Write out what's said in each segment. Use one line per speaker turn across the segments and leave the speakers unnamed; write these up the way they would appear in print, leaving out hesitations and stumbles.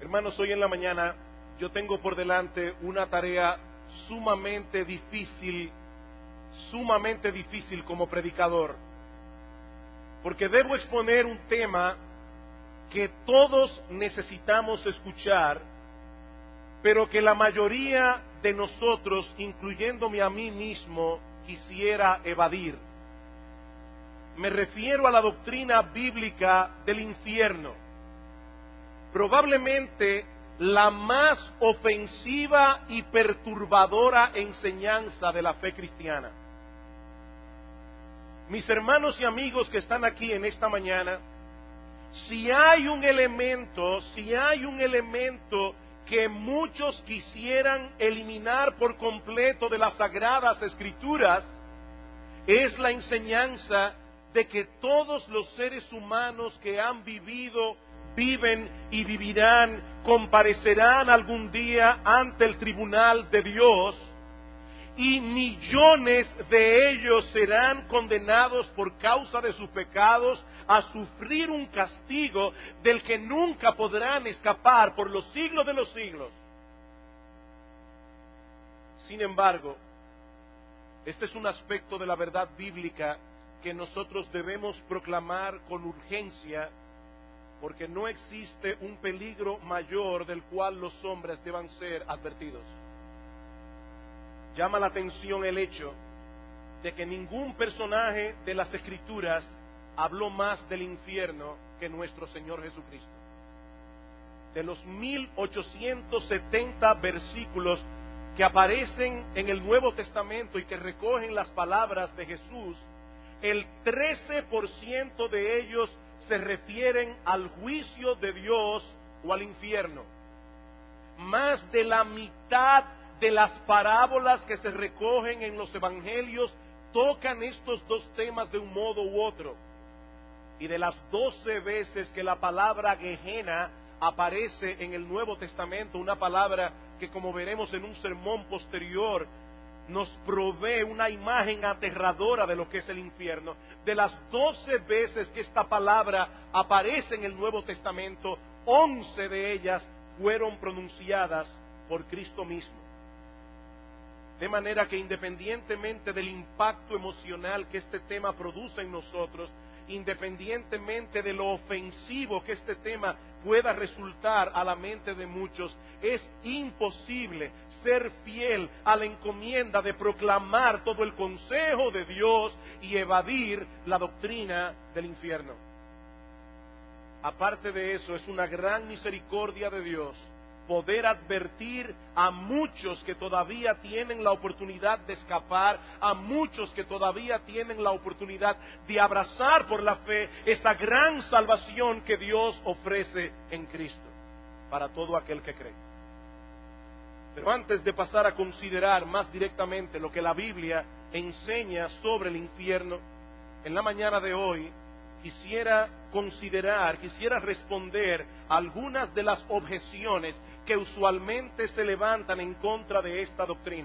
Hermanos, hoy en la mañana yo tengo por delante una tarea sumamente difícil como predicador, porque debo exponer un tema que todos necesitamos escuchar, pero que la mayoría de nosotros, incluyéndome a mí mismo, quisiera evadir. Me refiero a la doctrina bíblica del infierno. Probablemente la más ofensiva y perturbadora enseñanza de la fe cristiana. Mis hermanos y amigos que están aquí en esta mañana, si hay un elemento que muchos quisieran eliminar por completo de las Sagradas Escrituras, es la enseñanza de que todos los seres humanos que han vivido, viven y vivirán, comparecerán algún día ante el tribunal de Dios, y millones de ellos serán condenados por causa de sus pecados a sufrir un castigo del que nunca podrán escapar por los siglos de los siglos. Sin embargo, este es un aspecto de la verdad bíblica que nosotros debemos proclamar con urgencia, porque no existe un peligro mayor del cual los hombres deban ser advertidos. Llama la atención el hecho de que ningún personaje de las Escrituras habló más del infierno que nuestro Señor Jesucristo. De los 1870 versículos que aparecen en el Nuevo Testamento y que recogen las palabras de Jesús, el 13% de ellos se refieren al juicio de Dios o al infierno. Más de la mitad de las parábolas que se recogen en los evangelios tocan estos dos temas de un modo u otro. Y de las 12 veces que la palabra Gehenna aparece en el Nuevo Testamento, una palabra que, como veremos en un sermón posterior, nos provee una imagen aterradora de lo que es el infierno. De las 12 veces que esta palabra aparece en el Nuevo Testamento, 11 de ellas fueron pronunciadas por Cristo mismo. De manera que independientemente del impacto emocional que este tema produce en nosotros, independientemente de lo ofensivo que este tema pueda resultar a la mente de muchos, es imposible ser fiel a la encomienda de proclamar todo el consejo de Dios y evadir la doctrina del infierno. Aparte de eso, es una gran misericordia de Dios poder advertir a muchos que todavía tienen la oportunidad de escapar, a muchos que todavía tienen la oportunidad de abrazar por la fe esa gran salvación que Dios ofrece en Cristo para todo aquel que cree. Pero antes de pasar a considerar más directamente lo que la Biblia enseña sobre el infierno, en la mañana de hoy quisiera responder algunas de las objeciones que usualmente se levantan en contra de esta doctrina.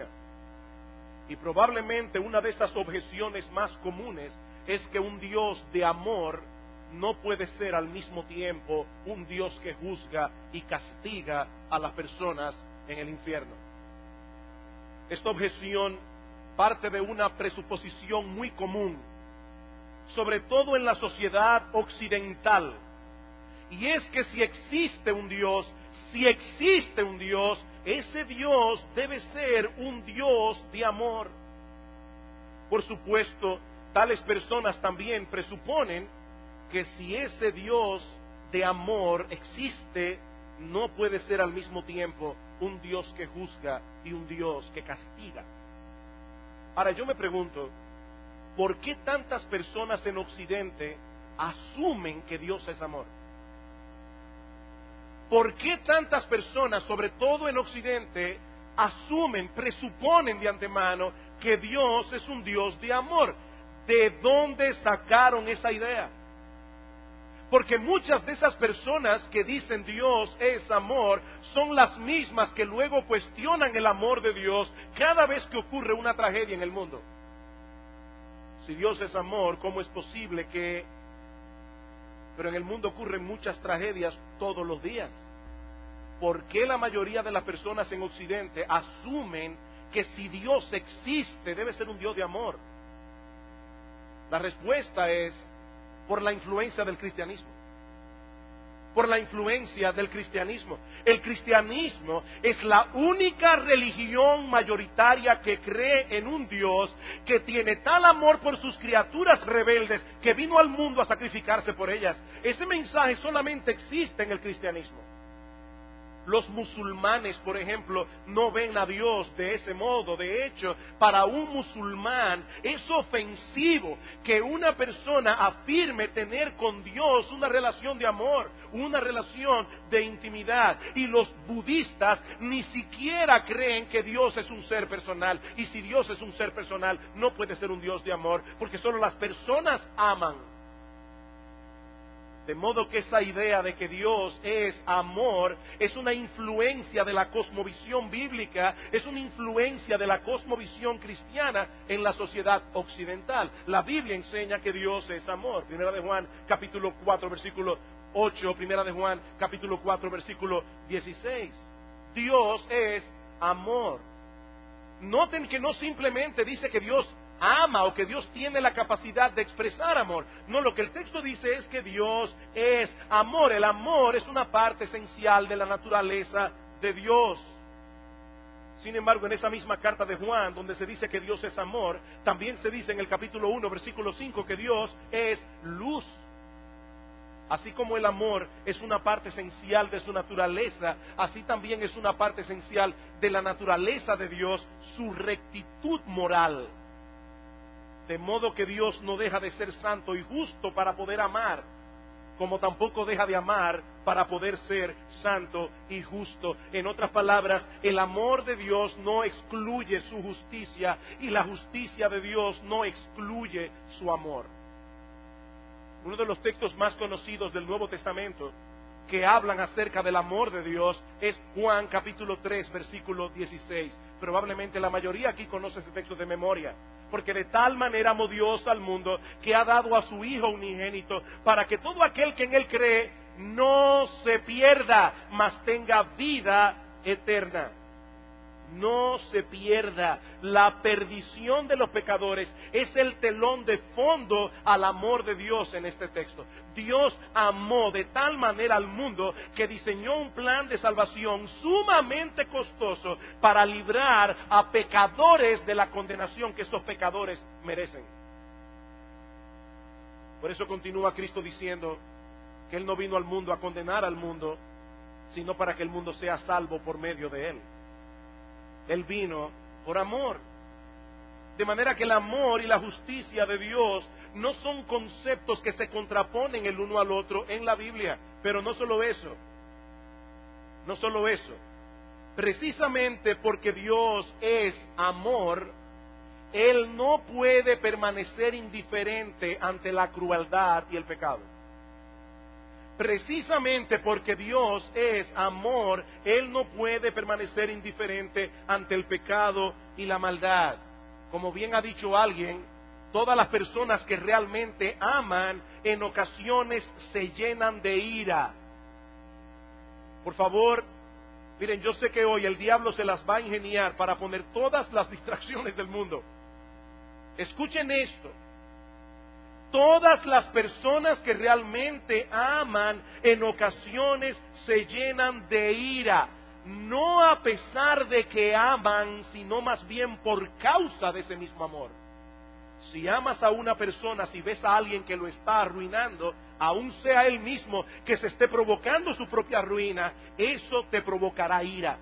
Y probablemente una de esas objeciones más comunes es que un Dios de amor no puede ser al mismo tiempo un Dios que juzga y castiga a las personas en el infierno. Esta objeción parte de una presuposición muy común, sobre todo en la sociedad occidental, y es que si existe un Dios, ese Dios debe ser un Dios de amor. Por supuesto, tales personas también presuponen que si ese Dios de amor existe, no puede ser al mismo tiempo un Dios que juzga y un Dios que castiga. Ahora yo me pregunto, ¿por qué tantas personas en Occidente asumen que Dios es amor? ¿Por qué tantas personas, sobre todo en Occidente, presuponen de antemano que Dios es un Dios de amor? ¿De dónde sacaron esa idea? Porque muchas de esas personas que dicen Dios es amor son las mismas que luego cuestionan el amor de Dios cada vez que ocurre una tragedia en el mundo. Si Dios es amor, ¿cómo es posible Pero en el mundo ocurren muchas tragedias todos los días. ¿por qué la mayoría de las personas en Occidente asumen que si Dios existe debe ser un Dios de amor? La respuesta es por la influencia del cristianismo. Por la influencia del cristianismo. El cristianismo es la única religión mayoritaria que cree en un Dios que tiene tal amor por sus criaturas rebeldes que vino al mundo a sacrificarse por ellas. Ese mensaje solamente existe en el cristianismo. Los musulmanes, por ejemplo, no ven a Dios de ese modo. De hecho, para un musulmán es ofensivo que una persona afirme tener con Dios una relación de amor, una relación de intimidad. Y los budistas ni siquiera creen que Dios es un ser personal. Y si Dios es un ser personal, no puede ser un Dios de amor, porque solo las personas aman. De modo que esa idea de que Dios es amor es una influencia de la cosmovisión bíblica, es una influencia de la cosmovisión cristiana en la sociedad occidental. La Biblia enseña que Dios es amor. Primera de Juan, capítulo 4, versículo 8. Primera de Juan, capítulo 4, versículo 16. Dios es amor. Noten que no simplemente dice que Dios ama o que Dios tiene la capacidad de expresar amor. No, lo que el texto dice es que Dios es amor. El amor es una parte esencial de la naturaleza de Dios. Sin embargo, en esa misma carta de Juan, donde se dice que Dios es amor, también se dice en el capítulo 1, versículo 5, que Dios es luz. Así como el amor es una parte esencial de su naturaleza, así también es una parte esencial de la naturaleza de Dios, su rectitud moral. De modo que Dios no deja de ser santo y justo para poder amar, como tampoco deja de amar para poder ser santo y justo. En otras palabras, el amor de Dios no excluye su justicia y la justicia de Dios no excluye su amor. Uno de los textos más conocidos del Nuevo Testamento que hablan acerca del amor de Dios es Juan capítulo 3, versículo 16. Probablemente la mayoría aquí conoce ese texto de memoria. Porque de tal manera amó Dios al mundo que ha dado a su Hijo unigénito para que todo aquel que en Él cree no se pierda, mas tenga vida eterna. No se pierda. La perdición de los pecadores es el telón de fondo al amor de Dios en este texto. Dios amó de tal manera al mundo que diseñó un plan de salvación sumamente costoso para librar a pecadores de la condenación que esos pecadores merecen. Por eso continúa Cristo diciendo que Él no vino al mundo a condenar al mundo, sino para que el mundo sea salvo por medio de Él. Él vino por amor. De manera que el amor y la justicia de Dios no son conceptos que se contraponen el uno al otro en la Biblia. Pero no solo eso. No solo eso. Precisamente porque Dios es amor, Él no puede permanecer indiferente ante la crueldad y el pecado. Precisamente porque Dios es amor, Él no puede permanecer indiferente ante el pecado y la maldad. Como bien ha dicho alguien, todas las personas que realmente aman en ocasiones se llenan de ira. Por favor, miren, yo sé que hoy el diablo se las va a ingeniar para poner todas las distracciones del mundo. Escuchen esto. Todas las personas que realmente aman en ocasiones se llenan de ira, no a pesar de que aman, sino más bien por causa de ese mismo amor. Si amas a una persona, si ves a alguien que lo está arruinando, aun sea él mismo que se esté provocando su propia ruina, eso te provocará ira.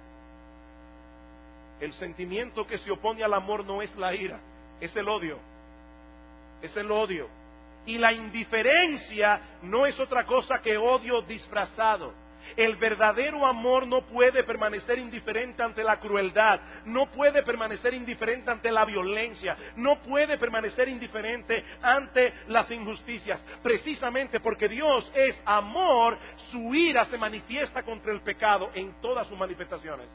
El sentimiento que se opone al amor no es la ira, es el odio. Es el odio. Y la indiferencia no es otra cosa que odio disfrazado. El verdadero amor no puede permanecer indiferente ante la crueldad, no puede permanecer indiferente ante la violencia, no puede permanecer indiferente ante las injusticias. Precisamente porque Dios es amor, su ira se manifiesta contra el pecado en todas sus manifestaciones.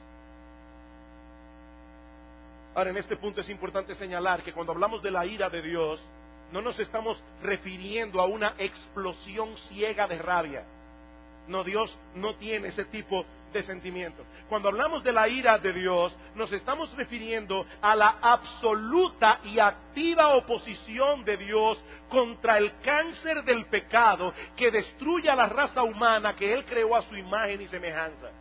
Ahora, en este punto es importante señalar que cuando hablamos de la ira de Dios, no nos estamos refiriendo a una explosión ciega de rabia. No, Dios no tiene ese tipo de sentimientos. Cuando hablamos de la ira de Dios, nos estamos refiriendo a la absoluta y activa oposición de Dios contra el cáncer del pecado que destruye a la raza humana que Él creó a su imagen y semejanza.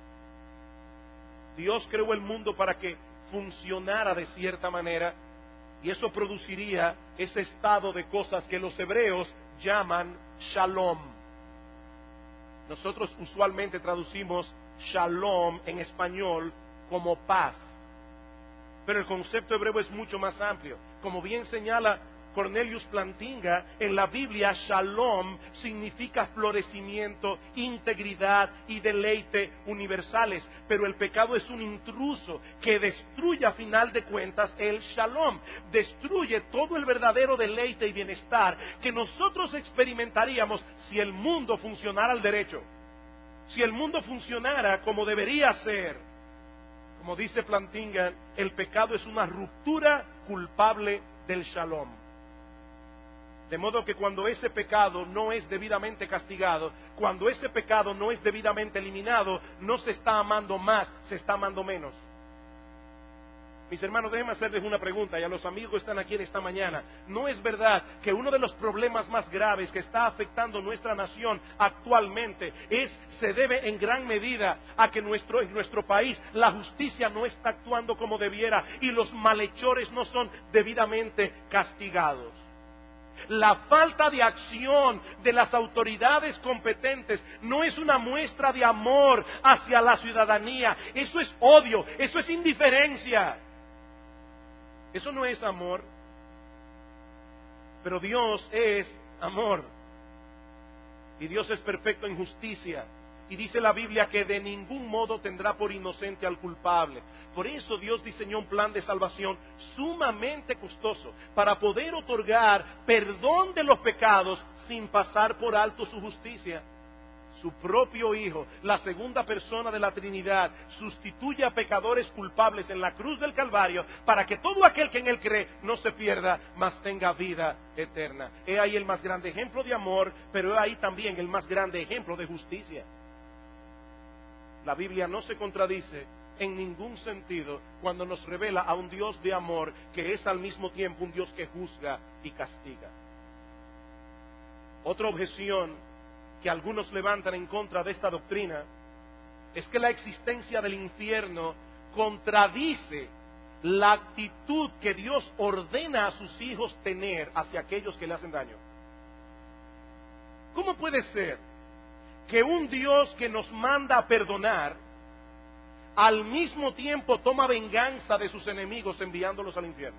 Dios creó el mundo para que funcionara de cierta manera, y eso produciría ese estado de cosas que los hebreos llaman shalom. Nosotros usualmente traducimos shalom en español como paz, pero el concepto hebreo es mucho más amplio. Como bien señala Cornelius Plantinga, en la Biblia shalom significa florecimiento, integridad y deleite universales, pero el pecado es un intruso que destruye a final de cuentas el shalom, destruye todo el verdadero deleite y bienestar que nosotros experimentaríamos si el mundo funcionara al derecho, si el mundo funcionara como debería ser. Como dice Plantinga, el pecado es una ruptura culpable del shalom. De modo que cuando ese pecado no es debidamente castigado, cuando ese pecado no es debidamente eliminado, no se está amando más, se está amando menos. Mis hermanos, déjenme hacerles una pregunta, y a los amigos que están aquí en esta mañana. ¿No es verdad que uno de los problemas más graves que está afectando nuestra nación actualmente se debe en gran medida a que en nuestro país la justicia no está actuando como debiera y los malhechores no son debidamente castigados? La falta de acción de las autoridades competentes no es una muestra de amor hacia la ciudadanía. Eso es odio, eso es indiferencia. Eso no es amor. Pero Dios es amor. Y Dios es perfecto en justicia. Y dice la Biblia que de ningún modo tendrá por inocente al culpable. Por eso Dios diseñó un plan de salvación sumamente costoso para poder otorgar perdón de los pecados sin pasar por alto su justicia. Su propio Hijo, la segunda persona de la Trinidad, sustituye a pecadores culpables en la cruz del Calvario para que todo aquel que en Él cree no se pierda, mas tenga vida eterna. He ahí el más grande ejemplo de amor, pero he ahí también el más grande ejemplo de justicia. La Biblia no se contradice en ningún sentido cuando nos revela a un Dios de amor que es al mismo tiempo un Dios que juzga y castiga. Otra objeción que algunos levantan en contra de esta doctrina es que la existencia del infierno contradice la actitud que Dios ordena a sus hijos tener hacia aquellos que le hacen daño. ¿Cómo puede ser que un Dios que nos manda a perdonar al mismo tiempo toma venganza de sus enemigos enviándolos al infierno?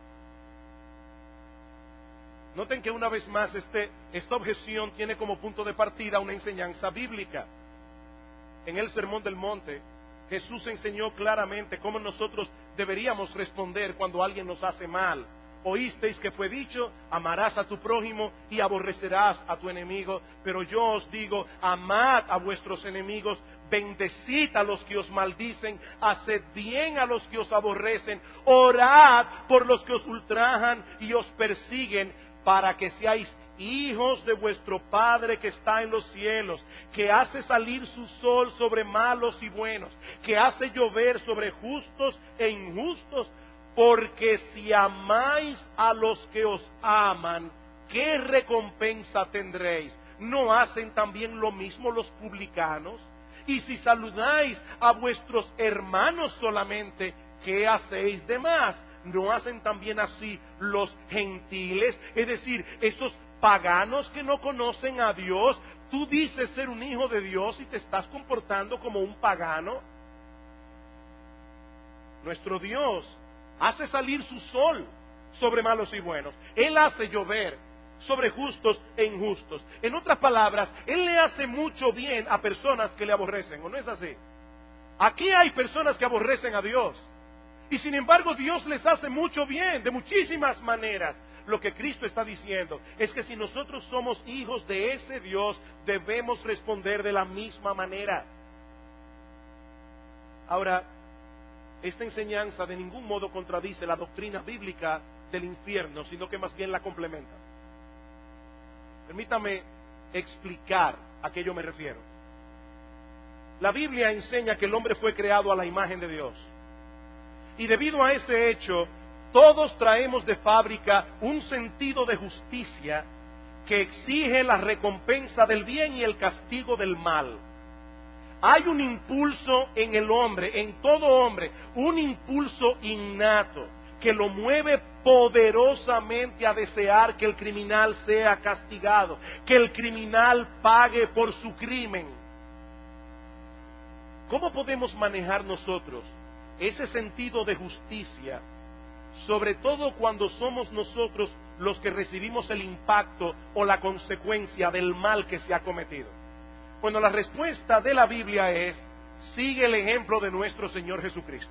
Noten que una vez más esta objeción tiene como punto de partida una enseñanza bíblica. En el Sermón del Monte, Jesús enseñó claramente cómo nosotros deberíamos responder cuando alguien nos hace mal. Oísteis que fue dicho, amarás a tu prójimo y aborrecerás a tu enemigo. Pero yo os digo, amad a vuestros enemigos, bendecid a los que os maldicen, haced bien a los que os aborrecen, orad por los que os ultrajan y os persiguen, para que seáis hijos de vuestro Padre que está en los cielos, que hace salir su sol sobre malos y buenos, que hace llover sobre justos e injustos. Porque si amáis a los que os aman, ¿qué recompensa tendréis? ¿No hacen también lo mismo los publicanos? Y si saludáis a vuestros hermanos solamente, ¿qué hacéis de más? ¿No hacen también así los gentiles? Es decir, esos paganos que no conocen a Dios. Tú dices ser un hijo de Dios y te estás comportando como un pagano. Nuestro Dios hace salir su sol sobre malos y buenos. Él hace llover sobre justos e injustos. En otras palabras, Él le hace mucho bien a personas que le aborrecen, ¿o no es así? Aquí hay personas que aborrecen a Dios, y sin embargo Dios les hace mucho bien, de muchísimas maneras. Lo que Cristo está diciendo es que si nosotros somos hijos de ese Dios, debemos responder de la misma manera. Ahora, esta enseñanza de ningún modo contradice la doctrina bíblica del infierno, sino que más bien la complementa. Permítame explicar a qué yo me refiero. La Biblia enseña que el hombre fue creado a la imagen de Dios. Y debido a ese hecho, todos traemos de fábrica un sentido de justicia que exige la recompensa del bien y el castigo del mal. Hay un impulso en el hombre, en todo hombre, un impulso innato que lo mueve poderosamente a desear que el criminal sea castigado, que el criminal pague por su crimen. ¿Cómo podemos manejar nosotros ese sentido de justicia, sobre todo cuando somos nosotros los que recibimos el impacto o la consecuencia del mal que se ha cometido? Bueno, la respuesta de la Biblia es: sigue el ejemplo de nuestro Señor Jesucristo.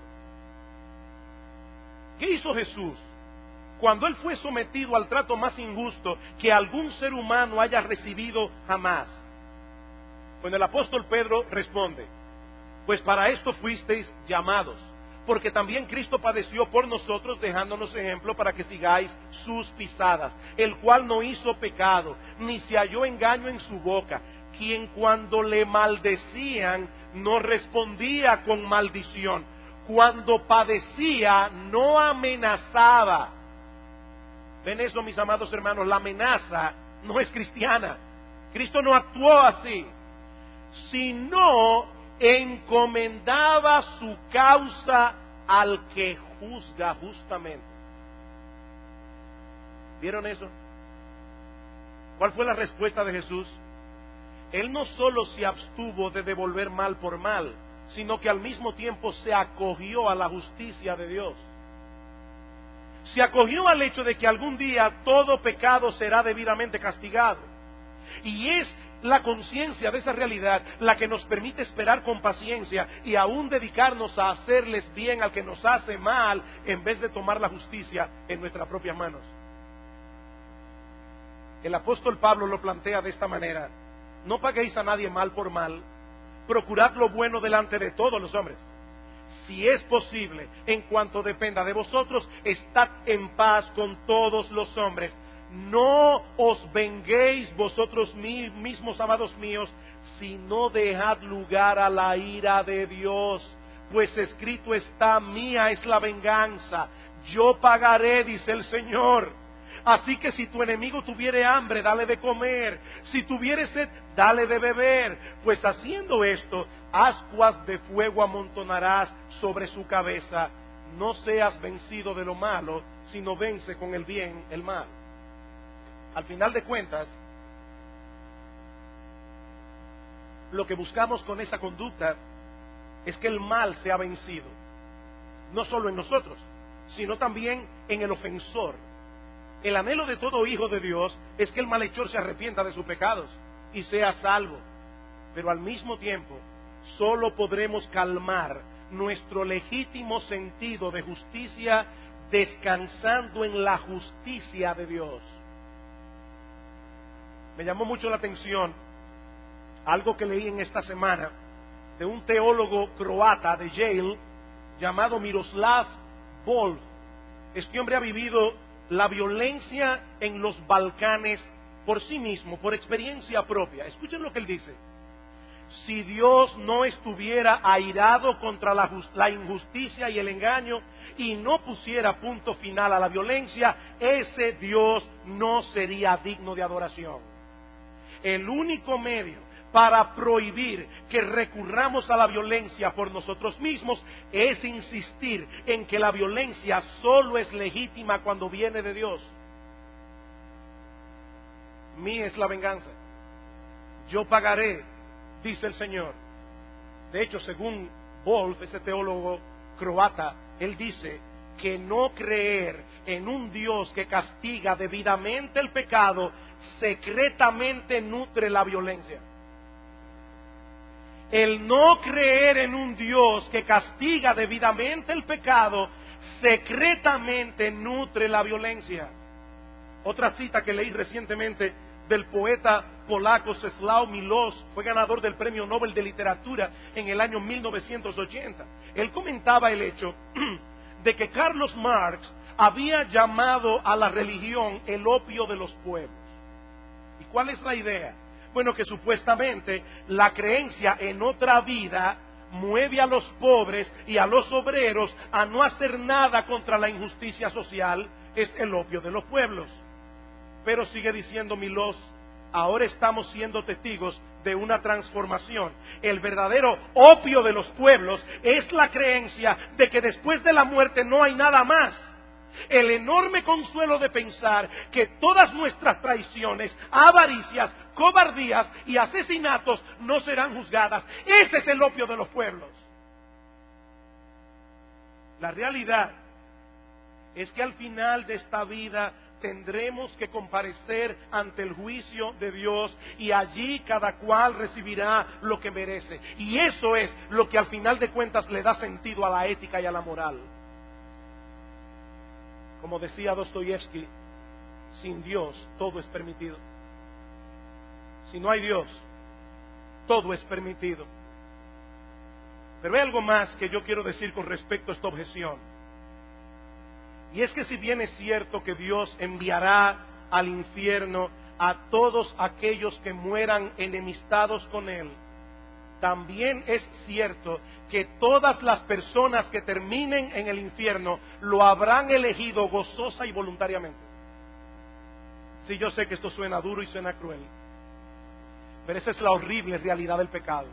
¿Qué hizo Jesús cuando Él fue sometido al trato más injusto que algún ser humano haya recibido jamás? Bueno, el apóstol Pedro responde: pues para esto fuisteis llamados, porque también Cristo padeció por nosotros, dejándonos ejemplo para que sigáis sus pisadas, el cual no hizo pecado, ni se halló engaño en su boca, quien cuando le maldecían no respondía con maldición, cuando padecía no amenazaba. ¿Ven eso, mis amados hermanos? La amenaza no es cristiana. Cristo no actuó así, sino encomendaba su causa al que juzga justamente. ¿Vieron eso? ¿Cuál fue la respuesta de Jesús? Él no solo se abstuvo de devolver mal por mal, sino que al mismo tiempo se acogió a la justicia de Dios. Se acogió al hecho de que algún día todo pecado será debidamente castigado. Y es la conciencia de esa realidad la que nos permite esperar con paciencia y aún dedicarnos a hacerles bien al que nos hace mal, en vez de tomar la justicia en nuestras propias manos. El apóstol Pablo lo plantea de esta manera: no paguéis a nadie mal por mal, procurad lo bueno delante de todos los hombres. Si es posible, en cuanto dependa de vosotros, estad en paz con todos los hombres. No os venguéis vosotros mismos, amados míos, sino dejad lugar a la ira de Dios. Pues escrito está: mía es la venganza, yo pagaré, dice el Señor. Así que si tu enemigo tuviere hambre, dale de comer; si tuviere sed, dale de beber. Pues haciendo esto, ascuas de fuego amontonarás sobre su cabeza. No seas vencido de lo malo, sino vence con el bien el mal. Al final de cuentas, lo que buscamos con esa conducta es que el mal sea vencido, no solo en nosotros, sino también en el ofensor. El anhelo de todo hijo de Dios es que el malhechor se arrepienta de sus pecados y sea salvo. Pero al mismo tiempo, solo podremos calmar nuestro legítimo sentido de justicia descansando en la justicia de Dios. Me llamó mucho la atención algo que leí en esta semana de un teólogo croata de Yale llamado Miroslav Volf. Este hombre ha vivido la violencia en los Balcanes por sí mismo, por experiencia propia. Escuchen lo que él dice: si Dios no estuviera airado contra la injusticia y el engaño y no pusiera punto final a la violencia, ese Dios no sería digno de adoración. El único medio para prohibir que recurramos a la violencia por nosotros mismos es insistir en que la violencia solo es legítima cuando viene de Dios. Mía es la venganza, yo pagaré, dice el Señor. De hecho, según Wolf, ese teólogo croata, él dice que no creer en un Dios que castiga debidamente el pecado secretamente nutre la violencia. El no creer en un Dios que castiga debidamente el pecado secretamente nutre la violencia. Otra cita que leí recientemente del poeta polaco Czesław Miłosz, fue ganador del Premio Nobel de Literatura en el año 1980. Él comentaba el hecho de que Carlos Marx había llamado a la religión el opio de los pueblos. ¿Y cuál es la idea? Bueno, que supuestamente la creencia en otra vida mueve a los pobres y a los obreros a no hacer nada contra la injusticia social. Es el opio de los pueblos. Pero sigue diciendo Milós, ahora estamos siendo testigos de una transformación. El verdadero opio de los pueblos es la creencia de que después de la muerte no hay nada más. El enorme consuelo de pensar que todas nuestras traiciones, avaricias, cobardías y asesinatos no serán juzgadas. Ese es el opio de los pueblos. La realidad es que al final de esta vida tendremos que comparecer ante el juicio de Dios y allí cada cual recibirá lo que merece. Y eso es lo que al final de cuentas le da sentido a la ética y a la moral. Como decía Dostoyevsky, sin Dios todo es permitido. Si no hay Dios, todo es permitido. Pero hay algo más que yo quiero decir con respecto a esta objeción. Y es que si bien es cierto que Dios enviará al infierno a todos aquellos que mueran enemistados con Él, también es cierto que todas las personas que terminen en el infierno lo habrán elegido gozosa y voluntariamente. Sí, yo sé que esto suena duro y suena cruel, pero esa es la horrible realidad del pecado.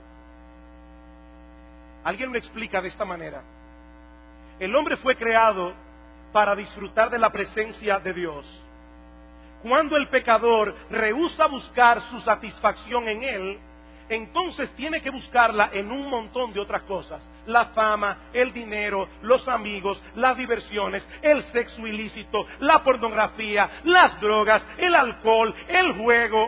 Alguien lo explica de esta manera. El hombre fue creado para disfrutar de la presencia de Dios. Cuando el pecador rehúsa buscar su satisfacción en Él, entonces tiene que buscarla en un montón de otras cosas. La fama, el dinero, los amigos, las diversiones, el sexo ilícito, la pornografía, las drogas, el alcohol, el juego.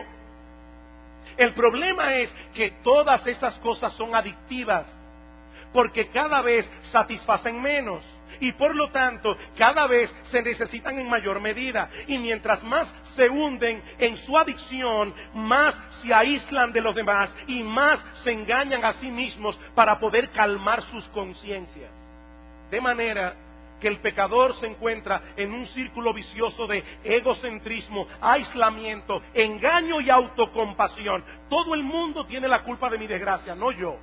El problema es que todas esas cosas son adictivas, porque cada vez satisfacen menos. Y por lo tanto, cada vez se necesitan en mayor medida. Y mientras más se hunden en su adicción, más se aíslan de los demás y más se engañan a sí mismos para poder calmar sus conciencias. De manera que el pecador se encuentra en un círculo vicioso de egocentrismo, aislamiento, engaño y autocompasión. Todo el mundo tiene la culpa de mi desgracia, no yo.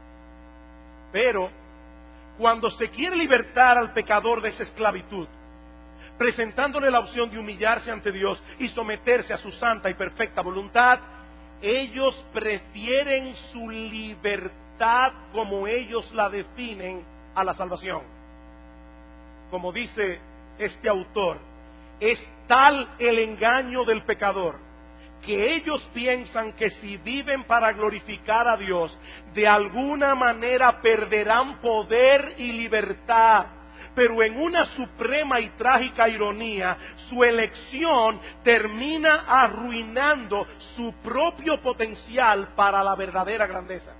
Pero cuando se quiere libertar al pecador de esa esclavitud, presentándole la opción de humillarse ante Dios y someterse a su santa y perfecta voluntad, ellos prefieren su libertad como ellos la definen a la salvación. Como dice este autor, es tal el engaño del pecador que ellos piensan que si viven para glorificar a Dios, de alguna manera perderán poder y libertad. Pero en una suprema y trágica ironía, su elección termina arruinando su propio potencial para la verdadera grandeza.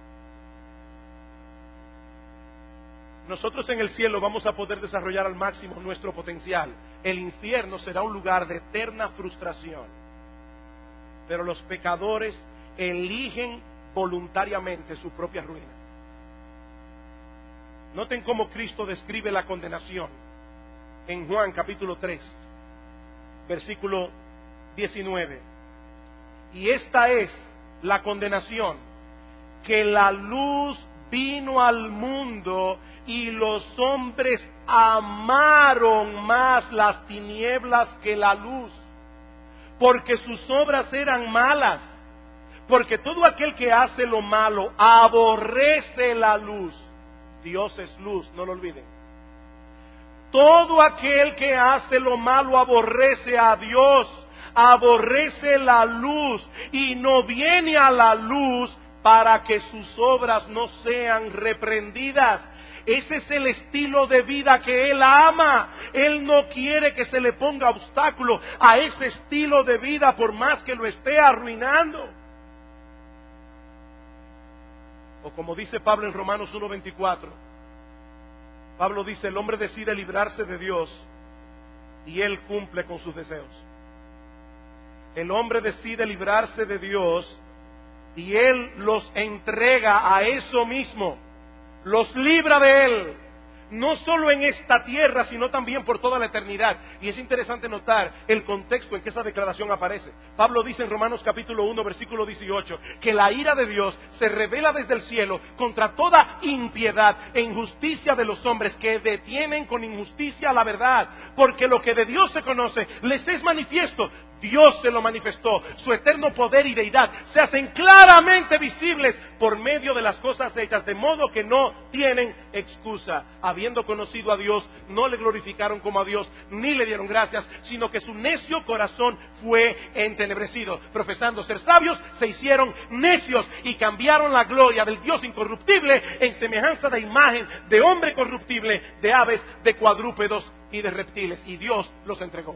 Nosotros en el cielo vamos a poder desarrollar al máximo nuestro potencial. El infierno será un lugar de eterna frustración. Pero los pecadores eligen voluntariamente su propia ruina. Noten cómo Cristo describe la condenación en Juan capítulo 3, versículo 19. Y esta es la condenación, que la luz vino al mundo y los hombres amaron más las tinieblas que la luz, porque sus obras eran malas. Porque todo aquel que hace lo malo aborrece la luz. Dios es luz, no lo olviden. Todo aquel que hace lo malo aborrece a Dios, aborrece la luz y no viene a la luz para que sus obras no sean reprendidas. Ese es el estilo de vida que Él ama. Él no quiere que se le ponga obstáculo a ese estilo de vida por más que lo esté arruinando. O como dice Pablo en Romanos 1:24, Pablo dice, el hombre decide librarse de Dios y Él cumple con sus deseos. El hombre decide librarse de Dios y Él los entrega a eso mismo. Los libra de Él, no solo en esta tierra, sino también por toda la eternidad. Y es interesante notar el contexto en que esa declaración aparece. Pablo dice en Romanos capítulo 1, versículo 18, que la ira de Dios se revela desde el cielo contra toda impiedad e injusticia de los hombres que detienen con injusticia la verdad, porque lo que de Dios se conoce les es manifiesto. Dios se lo manifestó, su eterno poder y deidad se hacen claramente visibles por medio de las cosas hechas, de modo que no tienen excusa. Habiendo conocido a Dios, no le glorificaron como a Dios, ni le dieron gracias, sino que su necio corazón fue entenebrecido. Profesando ser sabios, se hicieron necios y cambiaron la gloria del Dios incorruptible en semejanza de imagen de hombre corruptible, de aves, de cuadrúpedos y de reptiles. Y Dios los entregó.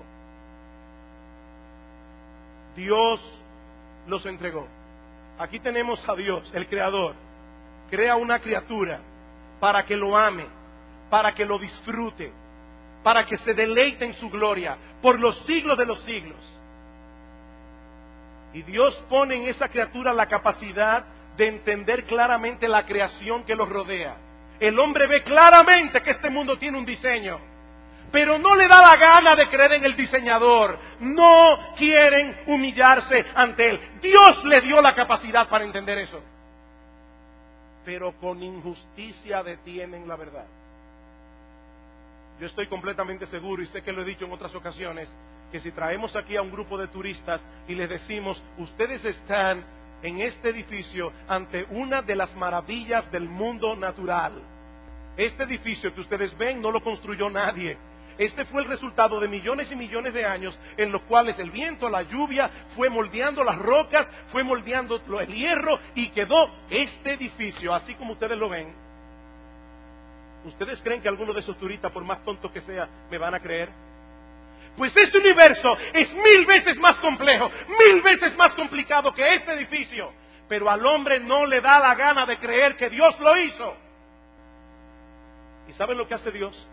Dios los entregó. Aquí tenemos a Dios, el Creador. Crea una criatura para que lo ame, para que lo disfrute, para que se deleite en su gloria por los siglos de los siglos. Y Dios pone en esa criatura la capacidad de entender claramente la creación que los rodea. El hombre ve claramente que este mundo tiene un diseño, pero no le da la gana de creer en el diseñador. No quieren humillarse ante él. Dios le dio la capacidad para entender eso, pero con injusticia detienen la verdad. Yo estoy completamente seguro, y sé que lo he dicho en otras ocasiones, que si traemos aquí a un grupo de turistas y les decimos: ustedes están en este edificio ante una de las maravillas del mundo natural. Este edificio que ustedes ven no lo construyó nadie. Este fue el resultado de millones y millones de años en los cuales el viento, la lluvia, fue moldeando las rocas, fue moldeando el hierro y quedó este edificio así como ustedes lo ven. ¿Ustedes creen que alguno de esos turistas, por más tonto que sea, me van a creer? Pues este universo es 1000 veces más complejo, 1000 veces más complicado que este edificio. Pero al hombre no le da la gana de creer que Dios lo hizo. ¿Y saben lo que hace Dios?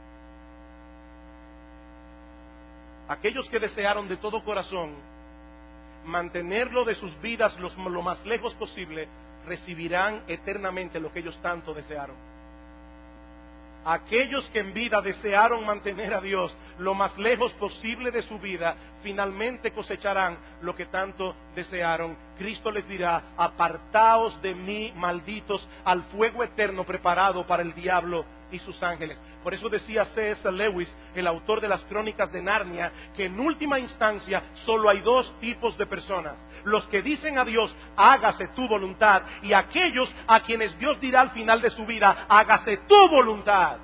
Aquellos que desearon de todo corazón mantenerlo de sus vidas lo más lejos posible, recibirán eternamente lo que ellos tanto desearon. Aquellos que en vida desearon mantener a Dios lo más lejos posible de su vida, finalmente cosecharán lo que tanto desearon. Cristo les dirá: apartaos de mí, malditos, al fuego eterno preparado para el diablo y sus ángeles. Por eso decía C.S. Lewis, el autor de las Crónicas de Narnia, que en última instancia solo hay dos tipos de personas: los que dicen a Dios: hágase tu voluntad, y aquellos a quienes Dios dirá al final de su vida: hágase tu voluntad.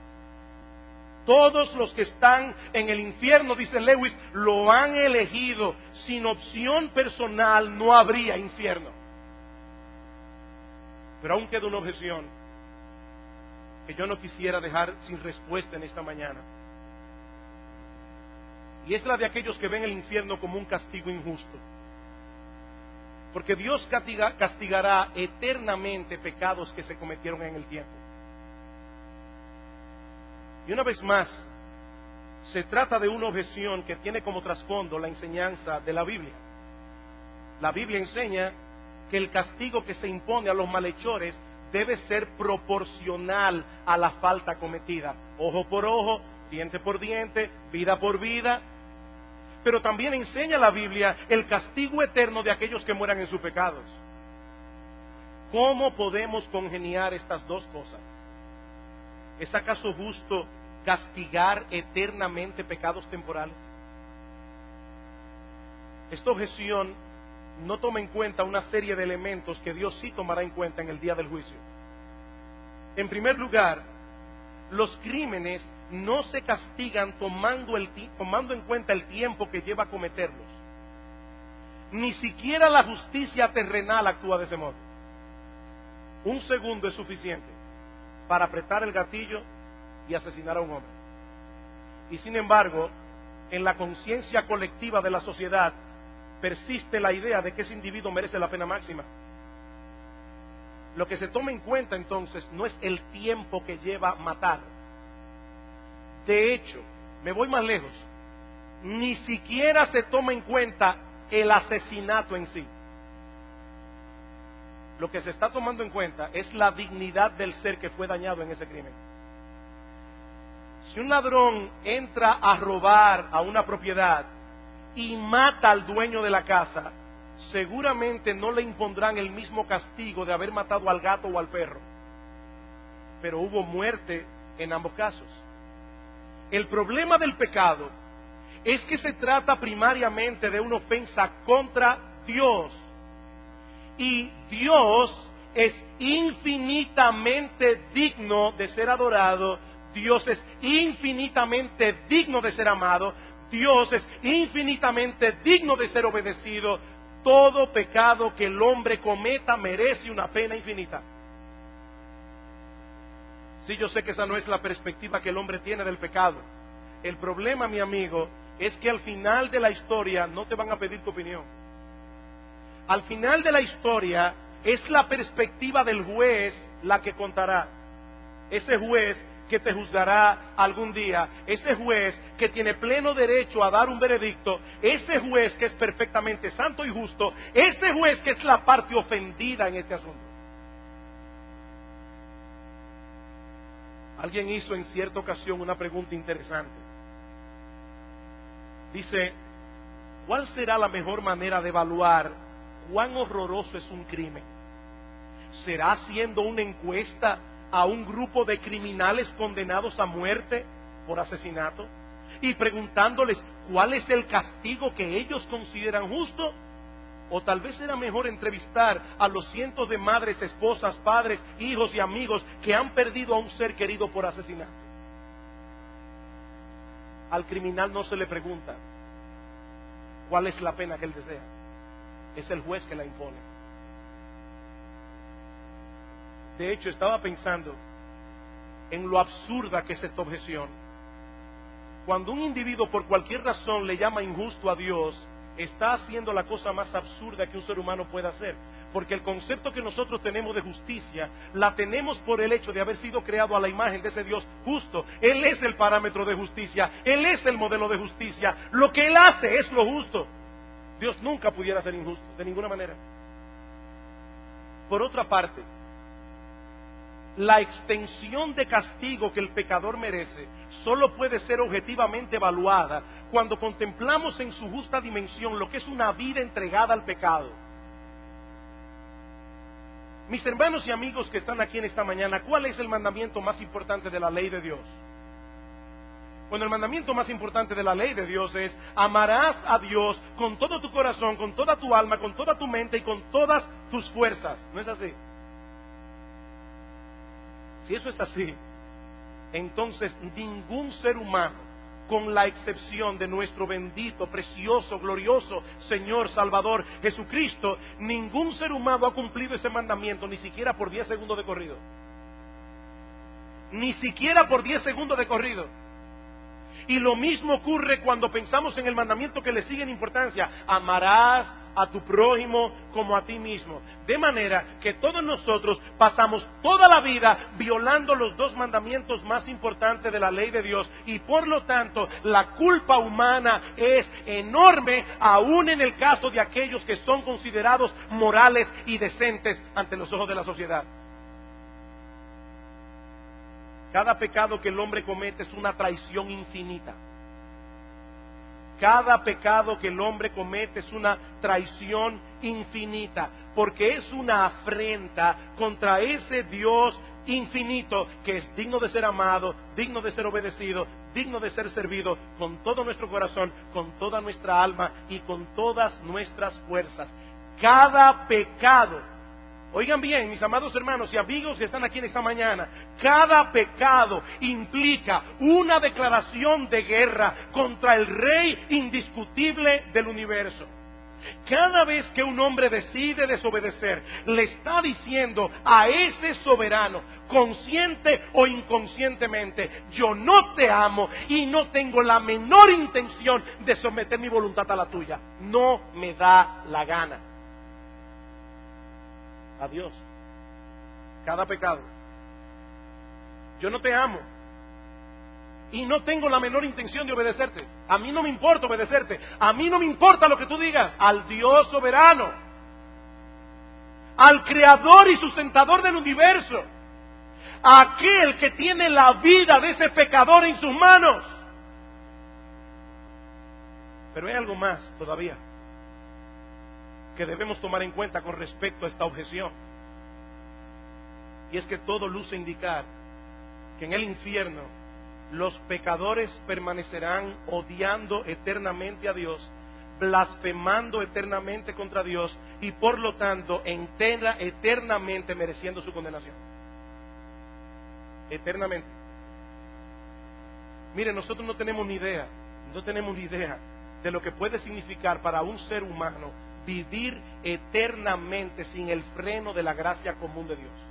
Todos los que están en el infierno, dice Lewis, lo han elegido. Sin opción personal no habría infierno. Pero aún queda una objeción que yo no quisiera dejar sin respuesta en esta mañana. Y es la de aquellos que ven el infierno como un castigo injusto. Porque Dios castigará eternamente pecados que se cometieron en el tiempo. Y una vez más, se trata de una objeción que tiene como trasfondo la enseñanza de la Biblia. La Biblia enseña que el castigo que se impone a los malhechores debe ser proporcional a la falta cometida. Ojo por ojo, diente por diente, vida por vida. Pero también enseña la Biblia el castigo eterno de aquellos que mueran en sus pecados. ¿Cómo podemos congeniar estas dos cosas? ¿Es acaso justo castigar eternamente pecados temporales? Esta objeción no toma en cuenta una serie de elementos que Dios sí tomará en cuenta en el día del juicio. En primer lugar, los crímenes no se castigan tomando en cuenta el tiempo que lleva a cometerlos. Ni siquiera la justicia terrenal actúa de ese modo. Un segundo es suficiente para apretar el gatillo y asesinar a un hombre. Y sin embargo, en la conciencia colectiva de la sociedad persiste la idea de que ese individuo merece la pena máxima. Lo que se toma en cuenta entonces no es el tiempo que lleva matar. De hecho, me voy más lejos, ni siquiera se toma en cuenta el asesinato en sí. Lo que se está tomando en cuenta es la dignidad del ser que fue dañado en ese crimen. Si un ladrón entra a robar a una propiedad y mata al dueño de la casa, seguramente no le impondrán el mismo castigo de haber matado al gato o al perro. Pero hubo muerte en ambos casos. El problema del pecado es que se trata primariamente de una ofensa contra Dios. Y Dios es infinitamente digno de ser adorado. Dios es infinitamente digno de ser amado. Dios es infinitamente digno de ser obedecido. Todo pecado que el hombre cometa merece una pena infinita. Sí, yo sé que esa no es la perspectiva que el hombre tiene del pecado. El problema, mi amigo, es que al final de la historia no te van a pedir tu opinión. Al final de la historia es la perspectiva del juez la que contará. Ese juez que te juzgará algún día, ese juez que tiene pleno derecho a dar un veredicto, ese juez que es perfectamente santo y justo, ese juez que es la parte ofendida en este asunto. Alguien hizo en cierta ocasión una pregunta interesante. Dice, ¿cuál será la mejor manera de evaluar cuán horroroso es un crimen? ¿Será haciendo una encuesta a un grupo de criminales condenados a muerte por asesinato y preguntándoles cuál es el castigo que ellos consideran justo? O tal vez era mejor entrevistar a los cientos de madres, esposas, padres, hijos y amigos que han perdido a un ser querido por asesinato. Al criminal no se le pregunta cuál es la pena que él desea. Es el juez que la impone. De hecho, estaba pensando en lo absurda que es esta objeción. Cuando un individuo por cualquier razón le llama injusto a Dios, está haciendo la cosa más absurda que un ser humano puede hacer. Porque el concepto que nosotros tenemos de justicia, la tenemos por el hecho de haber sido creado a la imagen de ese Dios justo. Él es el parámetro de justicia, Él es el modelo de justicia. Lo que Él hace es lo justo. Dios nunca pudiera ser injusto, de ninguna manera. Por otra parte, la extensión de castigo que el pecador merece solo puede ser objetivamente evaluada cuando contemplamos en su justa dimensión lo que es una vida entregada al pecado. Mis hermanos y amigos que están aquí en esta mañana, ¿cuál es el mandamiento más importante de la ley de Dios? Bueno, el mandamiento más importante de la ley de Dios es: amarás a Dios con todo tu corazón, con toda tu alma, con toda tu mente y con todas tus fuerzas. ¿No es así? Si eso es así, entonces ningún ser humano, con la excepción de nuestro bendito, precioso, glorioso Señor Salvador Jesucristo, ningún ser humano ha cumplido ese mandamiento ni siquiera por 10 segundos de corrido. Ni siquiera por 10 segundos de corrido. Y lo mismo ocurre cuando pensamos en el mandamiento que le sigue en importancia: amarás a tu prójimo como a ti mismo. De manera que todos nosotros pasamos toda la vida violando los dos mandamientos más importantes de la ley de Dios, y por lo tanto la culpa humana es enorme, aún en el caso de aquellos que son considerados morales y decentes ante los ojos de la sociedad. Cada pecado que el hombre comete es una traición infinita. Cada pecado que el hombre comete es una traición infinita, porque es una afrenta contra ese Dios infinito que es digno de ser amado, digno de ser obedecido, digno de ser servido con todo nuestro corazón, con toda nuestra alma y con todas nuestras fuerzas. Cada pecado, oigan bien, mis amados hermanos y amigos que están aquí en esta mañana, cada pecado implica una declaración de guerra contra el Rey indiscutible del universo. Cada vez que un hombre decide desobedecer, le está diciendo a ese soberano, consciente o inconscientemente: yo no te amo y no tengo la menor intención de someter mi voluntad a la tuya. No me da la gana. A Dios. Cada pecado. Yo no te amo y no tengo la menor intención de obedecerte. A mí no me importa obedecerte. A mí no me importa lo que tú digas. Al Dios soberano, al creador y sustentador del universo, a aquel que tiene la vida de ese pecador en sus manos. Pero hay algo más todavía que debemos tomar en cuenta con respecto a esta objeción. Y es que todo luce indicar que en el infierno los pecadores permanecerán odiando eternamente a Dios, blasfemando eternamente contra Dios y por lo tanto eternamente mereciendo su condenación. Eternamente. Miren, nosotros no tenemos ni idea de lo que puede significar para un ser humano vivir eternamente sin el freno de la gracia común de Dios.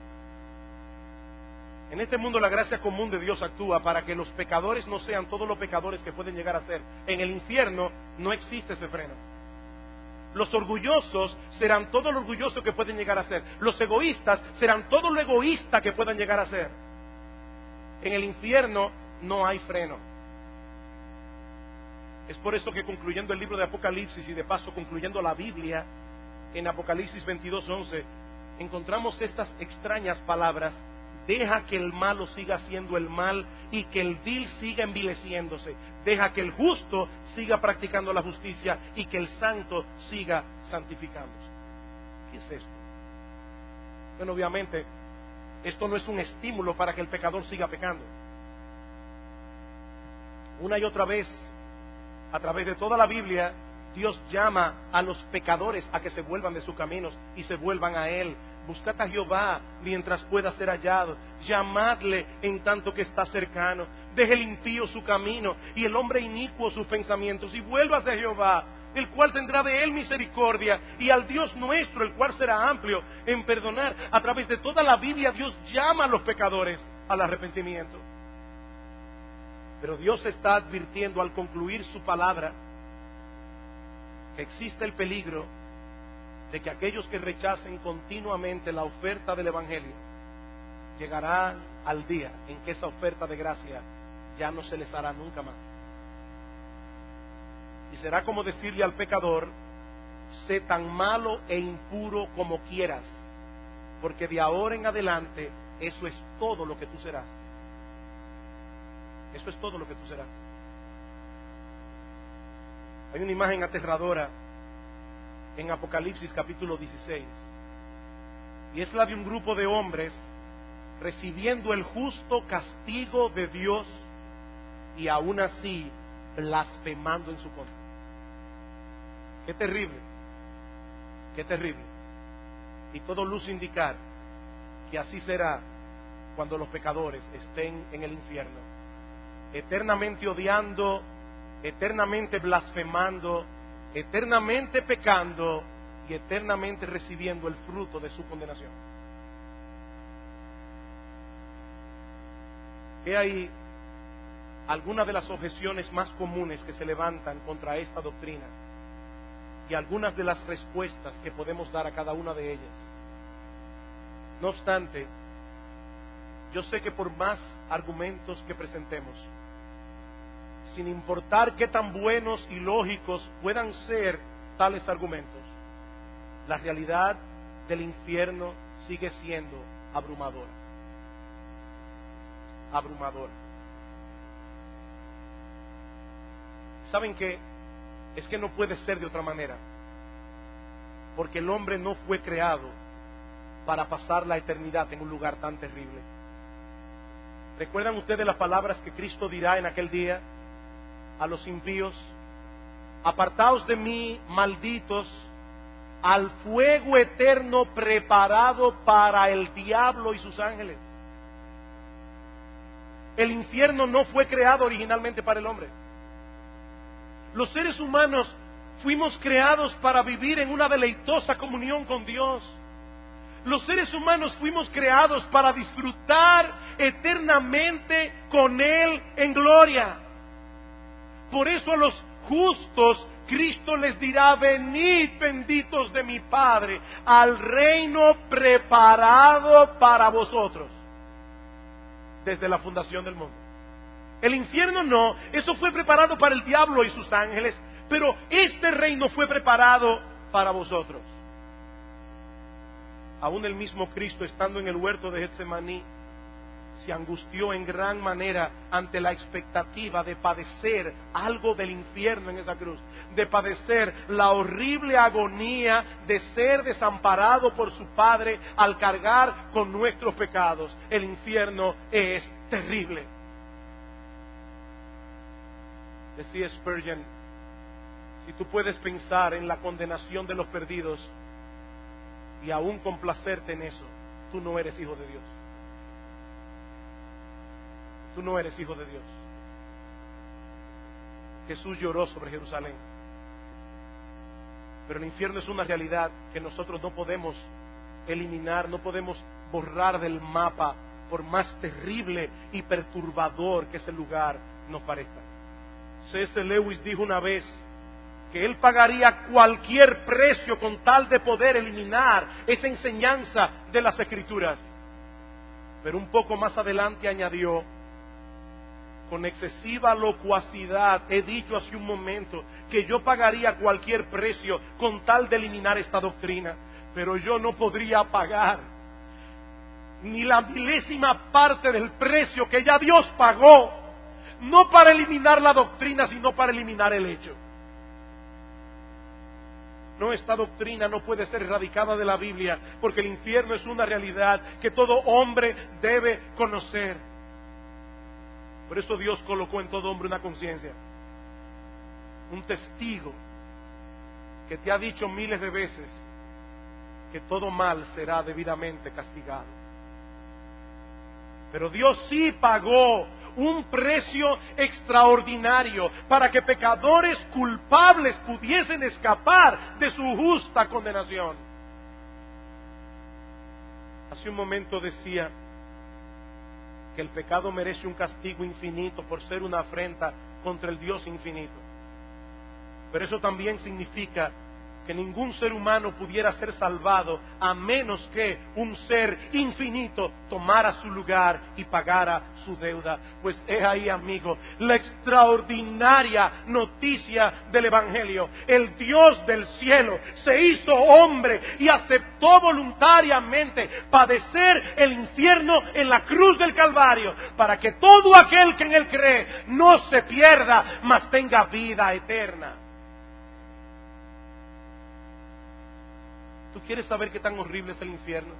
En este mundo la gracia común de Dios actúa para que los pecadores no sean todos los pecadores que pueden llegar a ser. En el infierno no existe ese freno. Los orgullosos serán todo lo orgullosos que pueden llegar a ser. Los egoístas serán todo lo egoísta que puedan llegar a ser. En el infierno no hay freno. Es por eso que concluyendo el libro de Apocalipsis y de paso concluyendo la Biblia, en Apocalipsis 22:11 encontramos estas extrañas palabras: deja que el malo siga haciendo el mal y que el vil siga envileciéndose. Deja que el justo siga practicando la justicia y que el santo siga santificándose. ¿Qué es esto? Bueno, obviamente, esto no es un estímulo para que el pecador siga pecando. Una y otra vez, a través de toda la Biblia, Dios llama a los pecadores a que se vuelvan de sus caminos y se vuelvan a Él. Buscad a Jehová mientras pueda ser hallado, llamadle en tanto que está cercano. Deje el impío su camino y el hombre inicuo sus pensamientos, y vuélvase a Jehová, el cual tendrá de él misericordia, y al Dios nuestro, el cual será amplio en perdonar. A través de toda la Biblia Dios llama a los pecadores al arrepentimiento. Pero Dios está advirtiendo al concluir su palabra que existe el peligro de que aquellos que rechacen continuamente la oferta del Evangelio llegarán al día en que esa oferta de gracia ya no se les hará nunca más. Y será como decirle al pecador: sé tan malo e impuro como quieras, porque de ahora en adelante eso es todo lo que tú serás. Eso es todo lo que tú serás. Hay una imagen aterradora en Apocalipsis capítulo 16, y es la de un grupo de hombres recibiendo el justo castigo de Dios y aún así blasfemando en su contra. Qué terrible, qué terrible. Y todo luce indicar que así será cuando los pecadores estén en el infierno, eternamente odiando, eternamente blasfemando, eternamente pecando y eternamente recibiendo el fruto de su condenación. He ahí algunas de las objeciones más comunes que se levantan contra esta doctrina y algunas de las respuestas que podemos dar a cada una de ellas. No obstante, yo sé que por más argumentos que presentemos, sin importar qué tan buenos y lógicos puedan ser tales argumentos, la realidad del infierno sigue siendo abrumadora. Abrumadora. ¿Saben qué? Es que no puede ser de otra manera, porque el hombre no fue creado para pasar la eternidad en un lugar tan terrible. ¿Recuerdan ustedes las palabras que Cristo dirá en aquel día a los impíos? Apartaos de mí, malditos, al fuego eterno preparado para el diablo y sus ángeles. El infierno no fue creado originalmente para el hombre. Los seres humanos fuimos creados para vivir en una deleitosa comunión con Dios. Los seres humanos fuimos creados para disfrutar eternamente con Él en gloria. Por eso a los justos Cristo les dirá: venid, benditos de mi Padre, al reino preparado para vosotros desde la fundación del mundo. El infierno no, eso fue preparado para el diablo y sus ángeles, pero este reino fue preparado para vosotros. Aún el mismo Cristo, estando en el huerto de Getsemaní, se angustió en gran manera ante la expectativa de padecer algo del infierno en esa cruz, de padecer la horrible agonía de ser desamparado por su Padre al cargar con nuestros pecados. El infierno es terrible. Decía Spurgeon, si tú puedes pensar en la condenación de los perdidos y aún complacerte en eso, tú no eres hijo de Dios. Tú no eres hijo de Dios. Jesús lloró sobre Jerusalén. Pero el infierno es una realidad que nosotros no podemos eliminar, no podemos borrar del mapa, por más terrible y perturbador que ese lugar nos parezca. C.S. Lewis dijo una vez que él pagaría cualquier precio con tal de poder eliminar esa enseñanza de las Escrituras. Pero un poco más adelante añadió: con excesiva locuacidad he dicho hace un momento que yo pagaría cualquier precio con tal de eliminar esta doctrina, pero yo no podría pagar ni la milésima parte del precio que ya Dios pagó, no para eliminar la doctrina, sino para eliminar el hecho. No, esta doctrina no puede ser erradicada de la Biblia, porque el infierno es una realidad que todo hombre debe conocer. Por eso Dios colocó en todo hombre una conciencia, un testigo que te ha dicho miles de veces que todo mal será debidamente castigado. Pero Dios sí pagó un precio extraordinario para que pecadores culpables pudiesen escapar de su justa condenación. Hace un momento decía que el pecado merece un castigo infinito por ser una afrenta contra el Dios infinito. Pero eso también significa que ningún ser humano pudiera ser salvado a menos que un ser infinito tomara su lugar y pagara su deuda. Pues he ahí, amigo, la extraordinaria noticia del Evangelio. El Dios del cielo se hizo hombre y aceptó voluntariamente padecer el infierno en la cruz del Calvario, para que todo aquel que en él cree no se pierda, mas tenga vida eterna. ¿Tú quieres saber qué tan horrible es el infierno?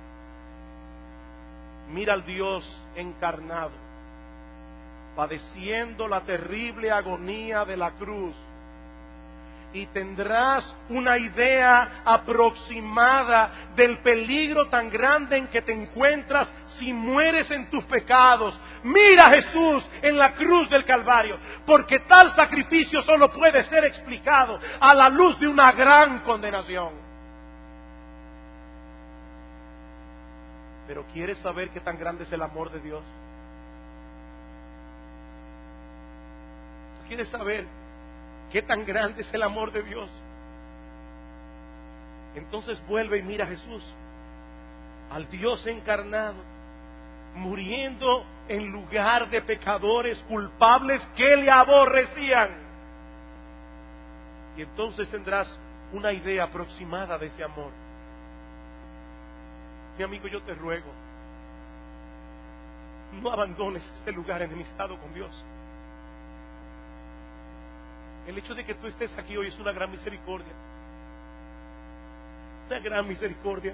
Mira al Dios encarnado, padeciendo la terrible agonía de la cruz, y tendrás una idea aproximada del peligro tan grande en que te encuentras si mueres en tus pecados. Mira a Jesús en la cruz del Calvario, porque tal sacrificio solo puede ser explicado a la luz de una gran condenación. Pero ¿quieres saber qué tan grande es el amor de Dios? ¿Tú quieres saber qué tan grande es el amor de Dios? Entonces vuelve y mira a Jesús, al Dios encarnado, muriendo en lugar de pecadores culpables que le aborrecían. Y entonces tendrás una idea aproximada de ese amor. Mi amigo, yo te ruego, no abandones este lugar enemistado con Dios. El hecho de que tú estés aquí hoy es una gran misericordia. Una gran misericordia.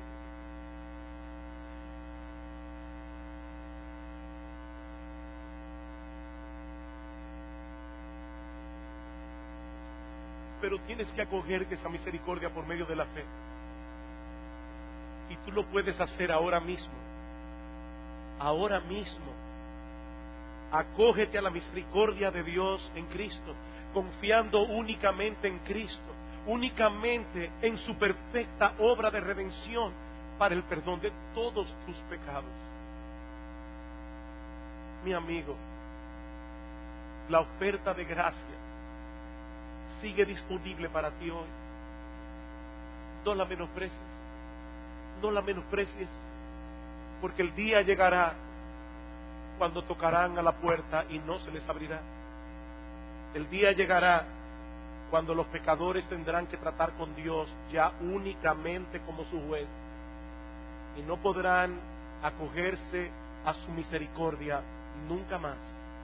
Pero tienes que acogerte esa misericordia por medio de la fe. Y tú lo puedes hacer ahora mismo. Ahora mismo. Acógete a la misericordia de Dios en Cristo, confiando únicamente en Cristo, únicamente en su perfecta obra de redención para el perdón de todos tus pecados. Mi amigo, la oferta de gracia sigue disponible para ti hoy. No la menosprecies. No la menosprecies, porque el día llegará cuando tocarán a la puerta y no se les abrirá. El día llegará cuando los pecadores tendrán que tratar con Dios ya únicamente como su juez, y no podrán acogerse a su misericordia nunca más.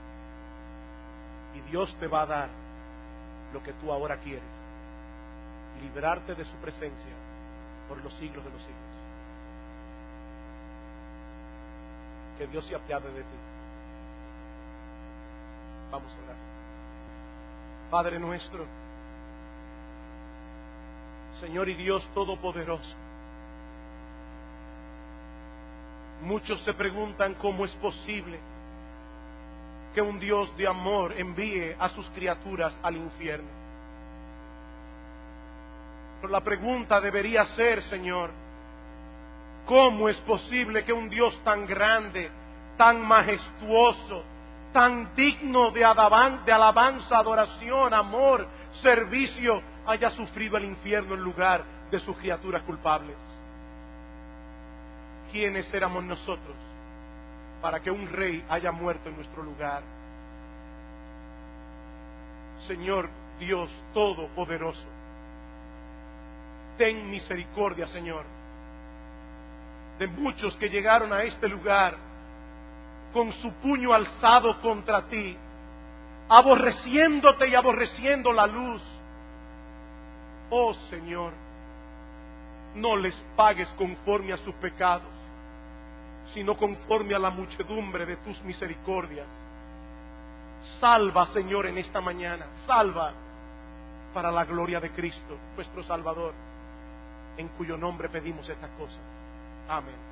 Y Dios te va a dar lo que tú ahora quieres: librarte de su presencia por los siglos de los siglos. Que Dios se apiade de ti. Vamos a orar. Padre nuestro, Señor y Dios Todopoderoso, muchos se preguntan cómo es posible que un Dios de amor envíe a sus criaturas al infierno. Pero la pregunta debería ser, Señor, ¿cómo es posible que un Dios tan grande, tan majestuoso, tan digno de alabanza, adoración, amor, servicio, haya sufrido el infierno en lugar de sus criaturas culpables? ¿Quiénes éramos nosotros para que un rey haya muerto en nuestro lugar? Señor Dios Todopoderoso, ten misericordia, Señor, de muchos que llegaron a este lugar con su puño alzado contra ti, aborreciéndote y aborreciendo la luz. Oh Señor, no les pagues conforme a sus pecados, sino conforme a la muchedumbre de tus misericordias. Salva, Señor, en esta mañana, salva para la gloria de Cristo, nuestro Salvador, en cuyo nombre pedimos estas cosas. Amén.